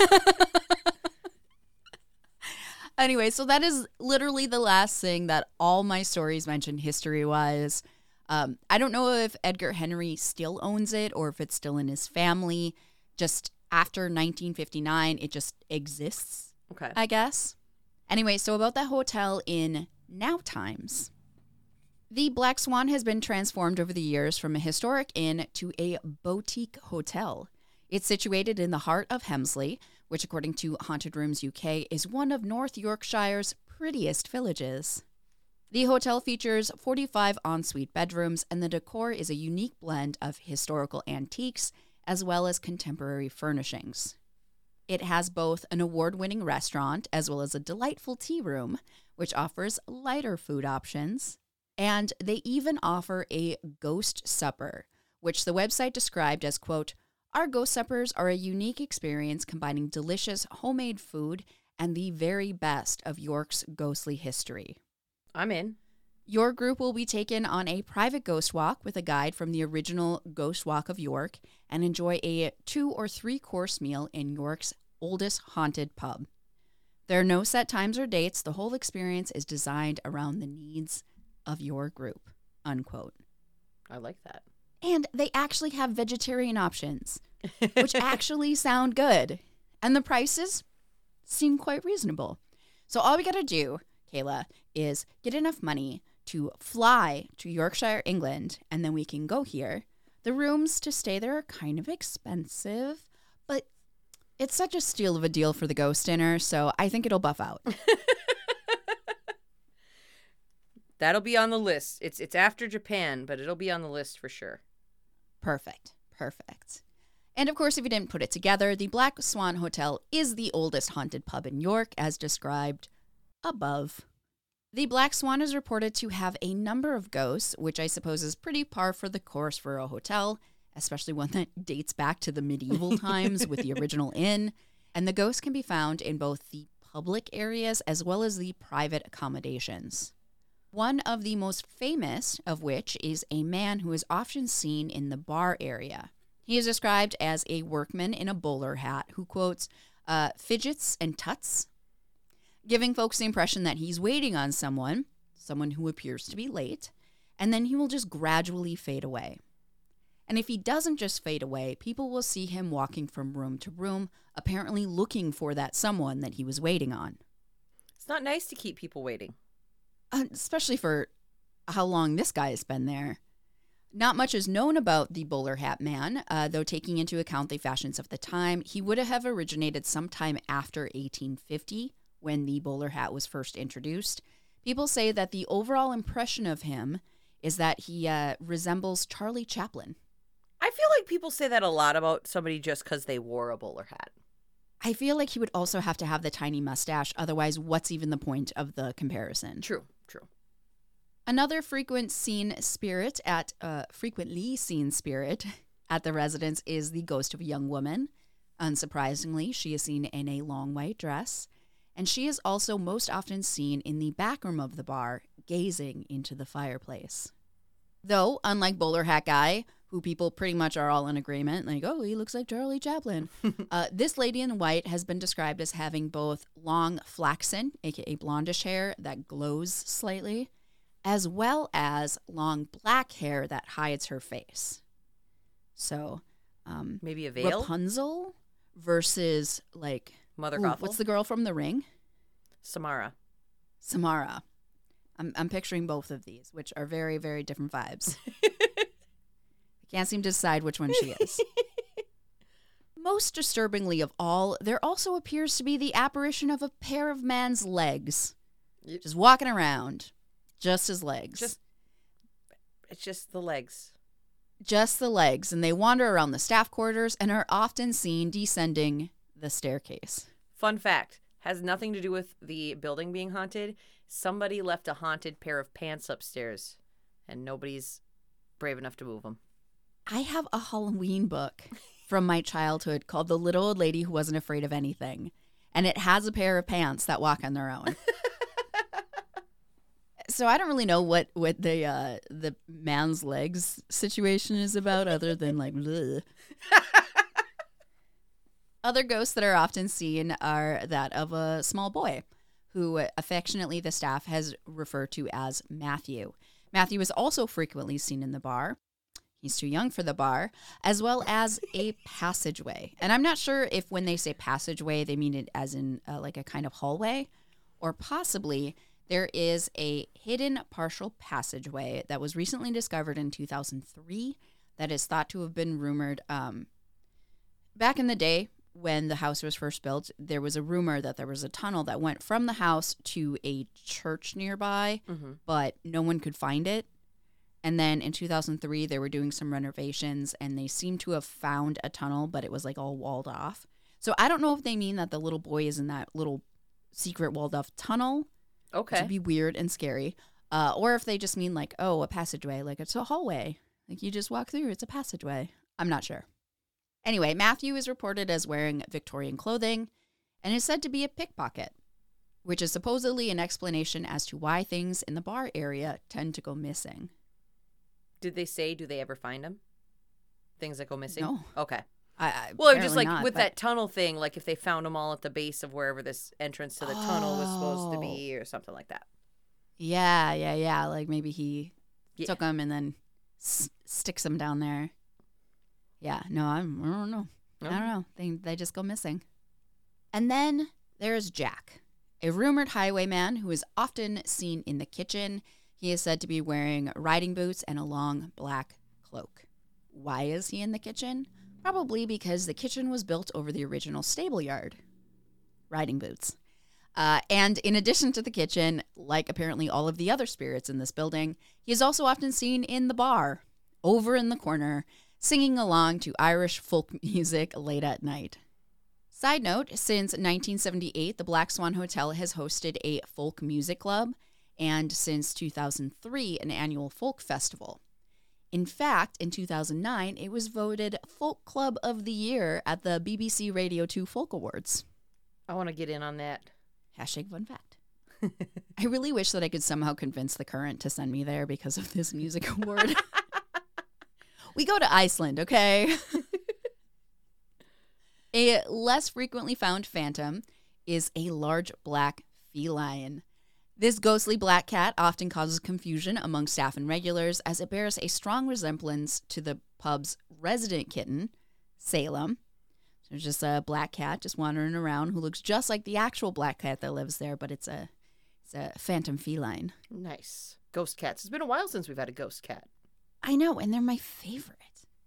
Anyway, so that is literally the last thing that all my stories mention history-wise. Um, I don't know if Edgar Henry still owns it or if it's still in his family. Just after nineteen fifty-nine, it just exists, okay. I guess. Anyway, so about that hotel in now times. The Black Swan has been transformed over the years from a historic inn to a boutique hotel. It's situated in the heart of Hemsley, which according to Haunted Rooms U K is one of North Yorkshire's prettiest villages. The hotel features forty-five ensuite bedrooms, and the decor is a unique blend of historical antiques as well as contemporary furnishings. It has both an award-winning restaurant as well as a delightful tea room, which offers lighter food options. And they even offer a ghost supper, which the website described as, quote, our ghost suppers are a unique experience combining delicious homemade food and the very best of York's ghostly history. I'm in. Your group will be taken on a private ghost walk with a guide from the original Ghost Walk of York and enjoy a two or three course meal in York's oldest haunted pub. There are no set times or dates. The whole experience is designed around the needs of your group, unquote. I like that. And they actually have vegetarian options, which actually sound good. And the prices seem quite reasonable. So all we got to do, Kayla, is get enough money to fly to Yorkshire, England, and then we can go here. The rooms to stay there are kind of expensive, but it's such a steal of a deal for the ghost dinner, so I think it'll buff out. That'll be on the list. It's it's after Japan, but it'll be on the list for sure. Perfect. Perfect. And of course, if you didn't put it together, the Black Swan Hotel is the oldest haunted pub in York, as described above. The Black Swan is reported to have a number of ghosts, which I suppose is pretty par for the course for a hotel, especially one that dates back to the medieval times with the original inn. And the ghosts can be found in both the public areas as well as the private accommodations. One of the most famous of which is a man who is often seen in the bar area. He is described as a workman in a bowler hat who, quotes, uh, fidgets and tuts, giving folks the impression that he's waiting on someone, someone who appears to be late, and then he will just gradually fade away. And if he doesn't just fade away, people will see him walking from room to room, apparently looking for that someone that he was waiting on. It's not nice to keep people waiting. Uh, especially for how long this guy has been there. Not much is known about the bowler hat man, uh, though taking into account the fashions of the time, he would have originated sometime after eighteen fifty, when the bowler hat was first introduced. People say that the overall impression of him is that he uh, resembles Charlie Chaplin. I feel like people say that a lot about somebody just because they wore a bowler hat. I feel like he would also have to have the tiny mustache. Otherwise, what's even the point of the comparison? True, true. Another frequent seen spirit at uh, frequently seen spirit at the residence is the ghost of a young woman. Unsurprisingly, she is seen in a long white dress, and she is also most often seen in the back room of the bar, gazing into the fireplace. Though, unlike Bowler Hat Guy, who people pretty much are all in agreement, like, oh, he looks like Charlie Chaplin, uh, this lady in white has been described as having both long flaxen, aka blondish hair that glows slightly, as well as long black hair that hides her face. So, um, maybe a veil? Rapunzel versus, like, Mother ooh, Gothel? what's the girl from The Ring? Samara. Samara. I'm I'm picturing both of these, which are very, very different vibes. I can't seem to decide which one she is. Most disturbingly of all, there also appears to be the apparition of a pair of man's legs. Yep. Just walking around. Just his legs. Just, it's just the legs. Just the legs. And they wander around the staff quarters and are often seen descending the staircase. Fun fact. Has nothing to do with the building being haunted. Somebody left a haunted pair of pants upstairs, and nobody's brave enough to move them. I have a Halloween book from my childhood called The Little Old Lady Who Wasn't Afraid of Anything, and it has a pair of pants that walk on their own. So I don't really know what, what the uh, the man's legs situation is about, other than like, bleh. Other ghosts that are often seen are that of a small boy, who affectionately the staff has referred to as Matthew. Matthew is also frequently seen in the bar. He's too young for the bar, as well as a passageway. And I'm not sure if when they say passageway, they mean it as in uh, like a kind of hallway, or possibly there is a hidden partial passageway that was recently discovered in two thousand three that is thought to have been rumored. Um, back in the day, when the house was first built, there was a rumor that there was a tunnel that went from the house to a church nearby, mm-hmm. but no one could find it. And then in two thousand three, they were doing some renovations, and they seemed to have found a tunnel, but it was like all walled off. So I don't know if they mean that the little boy is in that little secret walled off tunnel. Okay. Which would be weird and scary. Uh, or if they just mean like, oh, a passageway, like it's a hallway. Like you just walk through, it's a passageway. I'm not sure. Anyway, Matthew is reported as wearing Victorian clothing and is said to be a pickpocket, which is supposedly an explanation as to why things in the bar area tend to go missing. Did they say, do they ever find them? Things that go missing? No. Okay. I, I, well, it was just like not, with but... that tunnel thing, like if they found them all at the base of wherever this entrance to the oh. tunnel was supposed to be or something like that. Yeah, yeah, yeah. Like maybe he yeah. took them and then s- sticks them down there. Yeah, no, I'm, I don't know. No. I don't know. They, they just go missing. And then there's Jack, a rumored highwayman who is often seen in the kitchen. He is said to be wearing riding boots and a long black cloak. Why is he in the kitchen? Probably because the kitchen was built over the original stable yard. Riding boots. Uh, and in addition to the kitchen, like apparently all of the other spirits in this building, he is also often seen in the bar, over in the corner, singing along to Irish folk music late at night. Side note, since nineteen seventy-eight, the Black Swan Hotel has hosted a folk music club, and since two thousand three, an annual folk festival. In fact, in two thousand nine, it was voted Folk Club of the Year at the B B C Radio two Folk Awards. I want to get in on that. Hashtag fun fact. I really wish that I could somehow convince The Current to send me there because of this music award. We go to Iceland, okay? A less frequently found phantom is a large black feline. This ghostly black cat often causes confusion among staff and regulars as it bears a strong resemblance to the pub's resident kitten, Salem. There's just a black cat just wandering around who looks just like the actual black cat that lives there, but it's a it's a phantom feline. Nice. Ghost cats. It's been a while since we've had a ghost cat. I know, and they're my favorite.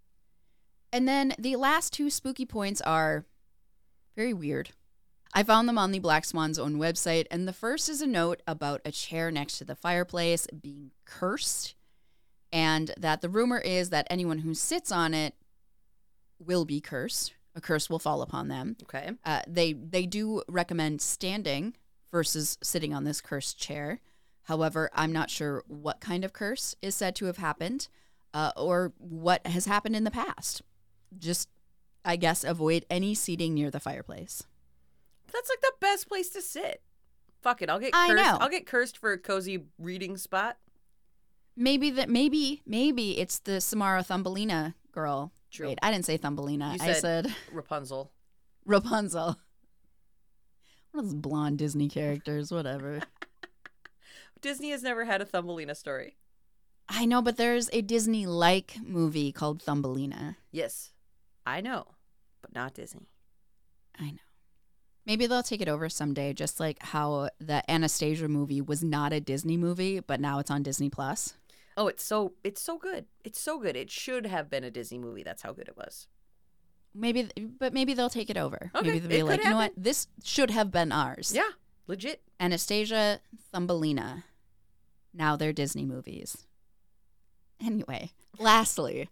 And then the last two spooky points are very weird. I found them on the Black Swan's own website, and the first is a note about a chair next to the fireplace being cursed, and that the rumor is that anyone who sits on it will be cursed. A curse will fall upon them. Okay. Uh, they they do recommend standing versus sitting on this cursed chair. However, I'm not sure what kind of curse is said to have happened uh, or what has happened in the past. Just, I guess, avoid any seating near the fireplace. That's like the best place to sit. Fuck it, I'll get I cursed. know. I'll get cursed for a cozy reading spot. Maybe that. Maybe maybe it's the Samara Thumbelina girl. True. Wait, I didn't say Thumbelina. You I said- said Rapunzel. Rapunzel. One of those blonde Disney characters, whatever. Disney has never had a Thumbelina story. I know, but there's a Disney-like movie called Thumbelina. Yes, I know, but not Disney. I know. Maybe they'll take it over someday, just like how the Anastasia movie was not a Disney movie, but now it's on Disney Plus. Oh, it's so it's so good. It's so good. It should have been a Disney movie. That's how good it was. Maybe, but maybe they'll take it over. Okay, Maybe they'll be it like, could you know what? happen. This should have been ours. Yeah, legit. Anastasia, Thumbelina. Now they're Disney movies. Anyway, lastly,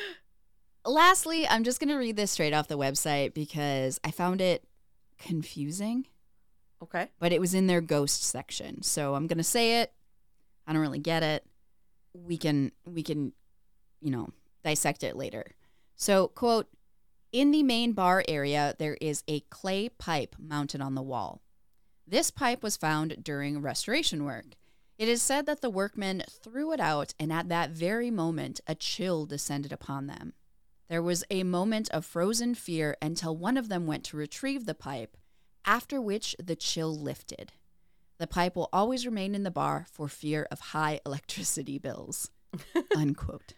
lastly, I'm just going to read this straight off the website because I found it confusing, Okay. but it was in their ghost section. So I'm going to say it. I don't really get it. We can, we can, you know, dissect it later. So, quote, in the main bar area, there is a clay pipe mounted on the wall. This pipe was found during restoration work. It is said that the workmen threw it out, and at that very moment, a chill descended upon them. There was a moment of frozen fear until one of them went to retrieve the pipe, after which the chill lifted. The pipe will always remain in the bar for fear of high electricity bills. Unquote.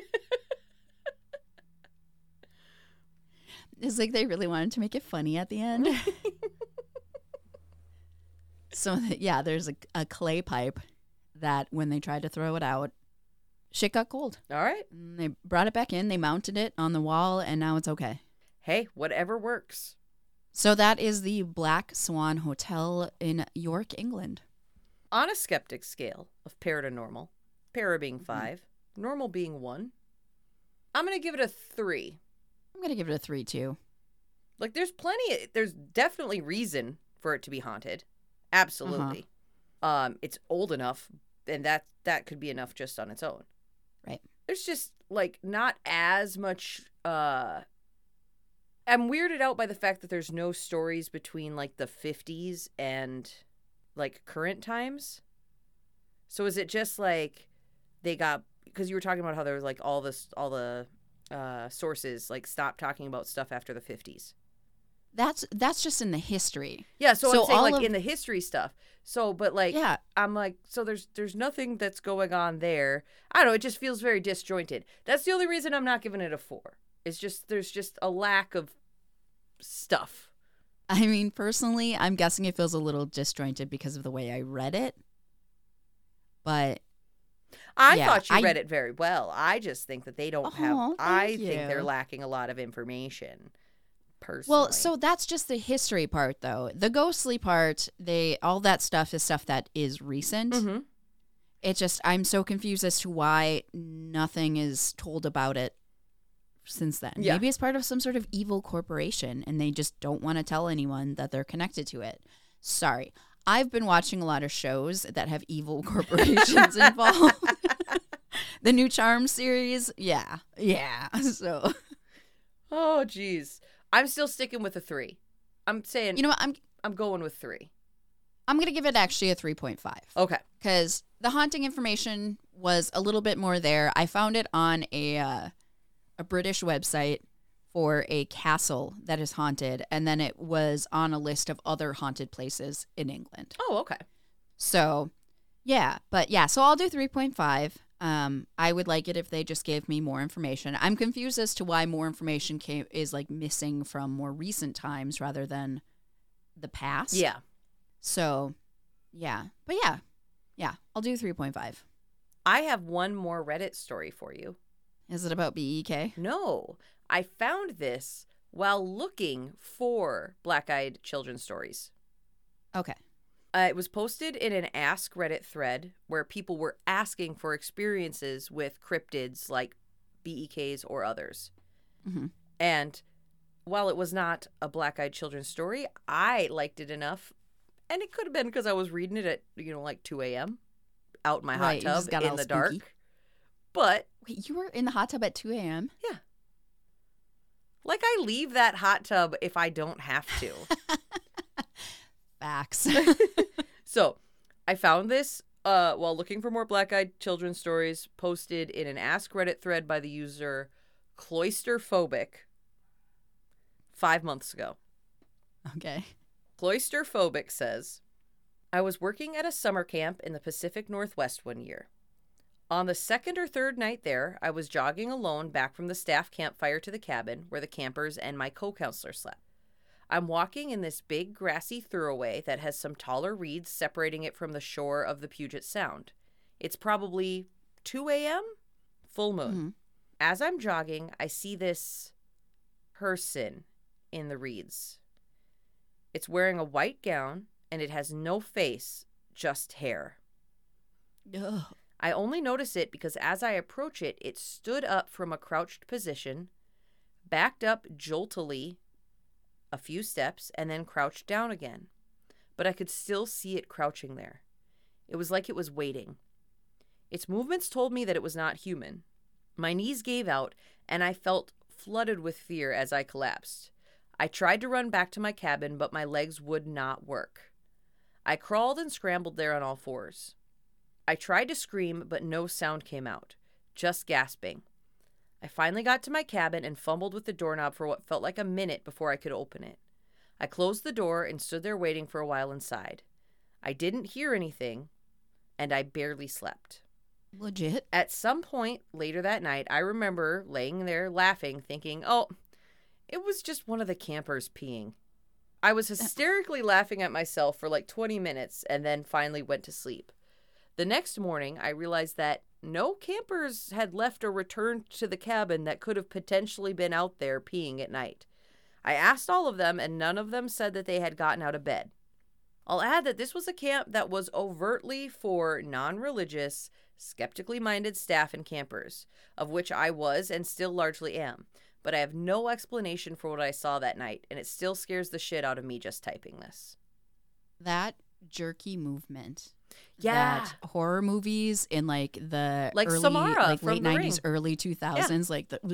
It's like they really wanted to make it funny at the end. So, yeah, there's a, a clay pipe that when they tried to throw it out, shit got cold. All right. And they brought it back in, they mounted it on the wall, and now it's okay. Hey, whatever works. So that is the Black Swan Hotel in York, England. On a skeptic scale of para to normal, para being five, normal being one, I'm going to give it a three. I'm going to give it a three, too. Like, there's plenty, there's definitely reason for it to be haunted. Absolutely. Uh-huh. Um, it's old enough, and that that could be enough just on its own. Right. There's just, like, not as much, uh... I'm weirded out by the fact that there's no stories between, like, the fifties and, like, current times. So is it just, like, they got... Because you were talking about how there was, like, all this, all the uh, sources, like, stopped talking about stuff after the fifties. That's that's just in the history. Yeah, so, So I'm saying, all like, of- in the history stuff. So, but, like, Yeah. I'm like, so there's there's nothing that's going on there. I don't know, it just feels very disjointed. That's the only reason I'm not giving it a four. It's just, there's just a lack of stuff. I mean, personally, I'm guessing it feels a little disjointed because of the way I read it. But I Yeah, thought you I- read it very well. I just think that they don't Oh, have, thank I think they're you. lacking a lot of information, personally. Well, so that's just the history part, though. The ghostly part, they all that stuff is stuff that is recent. hmm It just, I'm so confused as to why nothing is told about it since then. Yeah. Maybe it's part of some sort of evil corporation and they just don't want to tell anyone that they're connected to it. Sorry. I've been watching a lot of shows that have evil corporations involved. The new Charm series, yeah. Yeah. So, Oh, geez. I'm still sticking with a three. I'm saying, you know what? I'm I'm going with three. I'm going to give it actually a three point five. Okay. Because the haunting information was a little bit more there. I found it on a uh, a British website for a castle that is haunted, and then it was on a list of other haunted places in England. Oh, okay. So, yeah. But yeah, so I'll do three point five. Um, I would like it if they just gave me more information. I'm confused as to why more information came is like missing from more recent times rather than the past. Yeah. So, yeah. But yeah. Yeah, I'll do three point five. I have one more Reddit story for you. Is it about B E K? No. I found this while looking for black-eyed children stories. Okay. Uh, it was posted in an Ask Reddit thread where people were asking for experiences with cryptids like B E Ks or others. Mm-hmm. And while it was not a black-eyed children's story, I liked it enough. And it could have been because I was reading it at, you know, like two a.m. out in my Right, you hot just tub got in all the spooky. dark. But, Wait, you were in the hot tub at two a.m.? yeah. Like, I leave that hot tub if I don't have to. Facts. So, I found this uh, while looking for more black-eyed children's stories posted in an Ask Reddit thread by the user Cloisterphobic five months ago. Okay. Cloisterphobic says, I was working at a summer camp in the Pacific Northwest one year. On the second or third night there, I was jogging alone back from the staff campfire to the cabin where the campers and my co-counselor slept. I'm walking in this big grassy thoroughway that has some taller reeds separating it from the shore of the Puget Sound. It's probably two a.m., full moon. Mm-hmm. As I'm jogging, I see this person in the reeds. It's wearing a white gown, and it has no face, just hair. Ugh. I only notice it because as I approach it, it stood up from a crouched position, backed up joltily a few steps, and then crouched down again. But I could still see it crouching there. It was like it was waiting. Its movements told me that it was not human. My knees gave out, and I felt flooded with fear as I collapsed. I tried to run back to my cabin, but my legs would not work. I crawled and scrambled there on all fours. I tried to scream, but no sound came out, just gasping. I finally got to my cabin and fumbled with the doorknob for what felt like a minute before I could open it. I closed the door and stood there waiting for a while inside. I didn't hear anything, and I barely slept. Legit? At some point later that night, I remember laying there laughing, thinking, oh, it was just one of the campers peeing. I was hysterically laughing at myself for like twenty minutes and then finally went to sleep. The next morning, I realized that no campers had left or returned to the cabin that could have potentially been out there peeing at night. I asked all of them, and none of them said that they had gotten out of bed. I'll add that this was a camp that was overtly for non-religious, skeptically minded staff and campers, of which I was and still largely am. But I have no explanation for what I saw that night, and it still scares the shit out of me just typing this. That jerky movement. Yeah. That horror movies in like the Like early, Samara like from late The nineties, Ring. early two thousands, like the.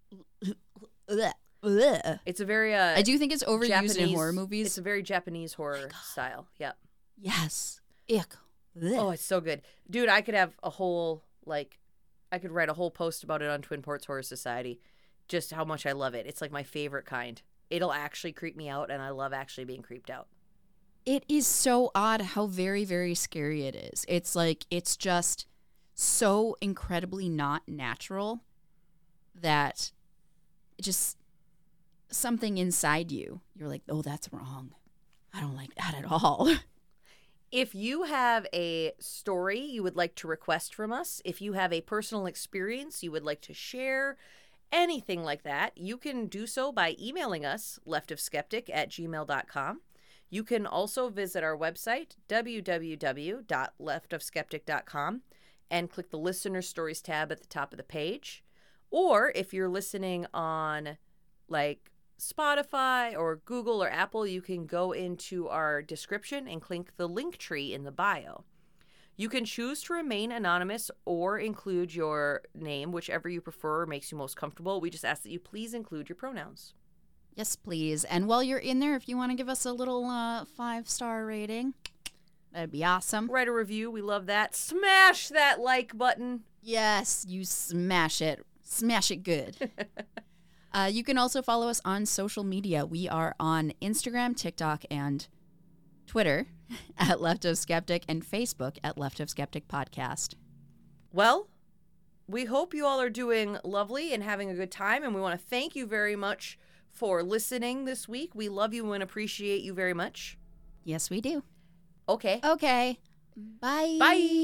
It's a very uh, I do think it's overused Japanese, in horror movies. It's a very Japanese horror style. Yep. Yes. Ick. Oh, it's so good. Dude, I could have a whole, like, I could write a whole post about it on Twin Ports Horror Society. Just how much I love it. It's like my favorite kind. It'll actually creep me out, and I love actually being creeped out. It is so odd how very, very scary it is. It's like, it's just so incredibly not natural that it just something inside you, you're like, oh, that's wrong. I don't like that at all. If you have a story you would like to request from us, if you have a personal experience you would like to share, anything like that, you can do so by emailing us, leftofskeptic at gmail dot com. You can also visit our website, w w w dot left of skeptic dot com, and click the Listener Stories tab at the top of the page. Or if you're listening on, like, Spotify or Google or Apple, you can go into our description and click the link tree in the bio. You can choose to remain anonymous or include your name, whichever you prefer or makes you most comfortable. We just ask that you please include your pronouns. Yes, please. And while you're in there, if you want to give us a little uh, five-star rating, that'd be awesome. Write a review. We love that. Smash that like button. Yes, you smash it. Smash it good. uh, you can also follow us on social media. We are on Instagram, TikTok, and Twitter at Left of Skeptic, and Facebook at Left of Skeptic Podcast. Well, we hope you all are doing lovely and having a good time, and we want to thank you very much for listening this week. We love you and appreciate you very much. Yes, we do. Okay. Okay. Bye.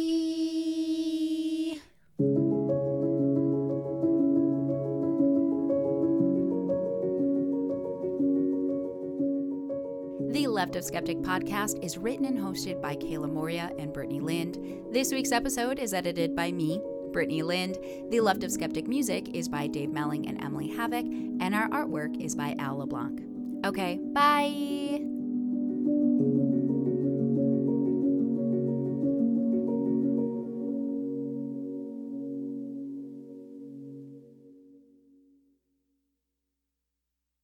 Bye. The Left of Skeptic podcast is written and hosted by Kayla Moria and Brittany Lind. This week's episode is edited by me, Brittany Lind. The Left of Skeptic music is by Dave Melling and Emily Havoc, and our artwork is by Al LeBlanc. Okay, bye!